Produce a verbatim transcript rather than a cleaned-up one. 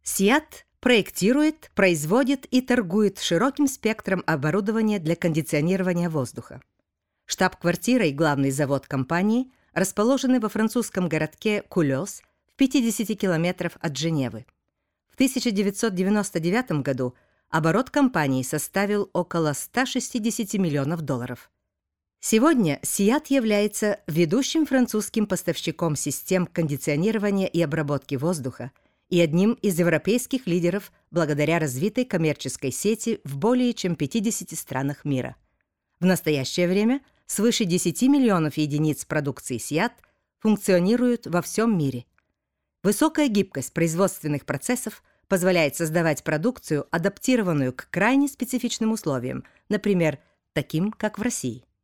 Seat проектирует, производит и торгует широким спектром оборудования для кондиционирования воздуха. Штаб-квартира и главный завод компании расположены во французском городке Кулёс в пятидесяти километрах от Женевы. В тысяча девятьсот девяносто девятом году оборот компании составил около ста шестидесяти миллионов долларов. Сегодня Seat является ведущим французским поставщиком систем кондиционирования и обработки воздуха и одним из европейских лидеров благодаря развитой коммерческой сети в более чем пятидесяти странах мира. В настоящее время свыше десяти миллионов единиц продукции Seat функционируют во всем мире. Высокая гибкость производственных процессов позволяет создавать продукцию, адаптированную к крайне специфичным условиям, например, таким, как в России.